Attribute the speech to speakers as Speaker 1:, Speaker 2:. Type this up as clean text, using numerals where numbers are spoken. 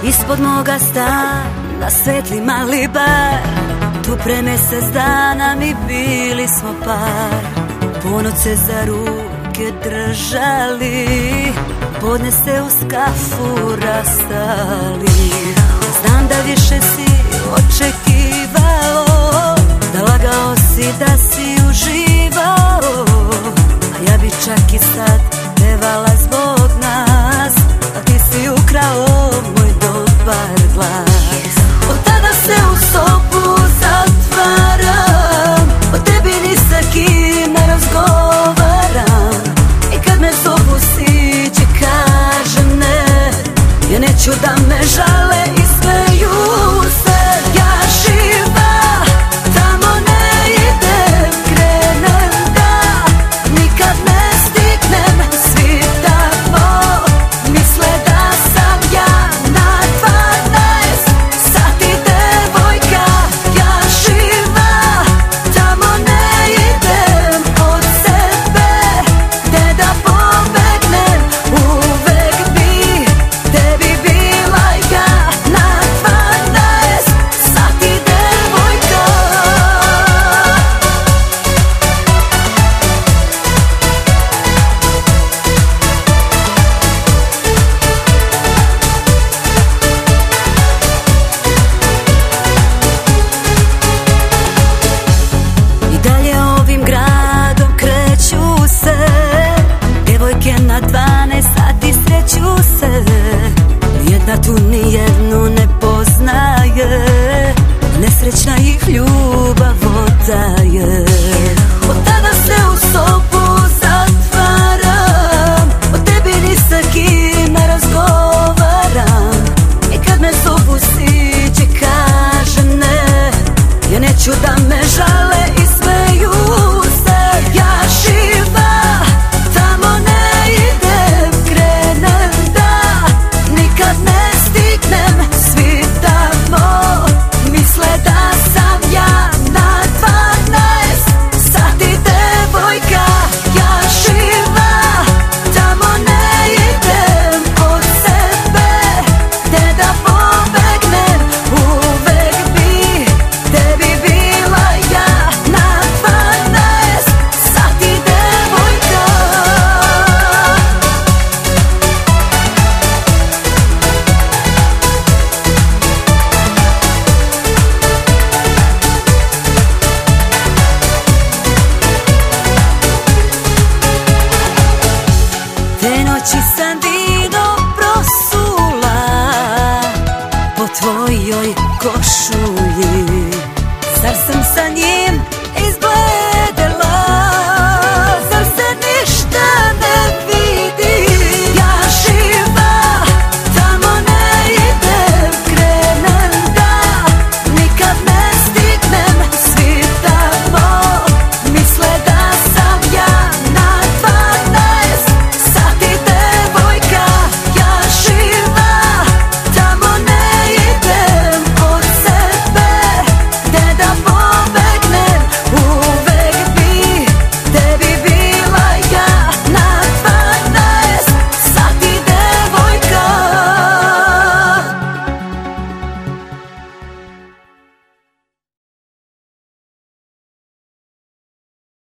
Speaker 1: Ispod moga stana svetli mali bar, tu pre mesec dana mi bili smo par. Ponoć se za ruke držali, podne se uz kafu rastali. Znam da više si očekivao, da lagao si da si uživao, a ja bi čak i sad pevala zbog nas, a ti si ukrao moj dobar glas. Od tada se u sobu zatvaram, o tebi ni sa kim ne razgovaram, i kad me zovu siđi kažem ne, ja neću da me žale.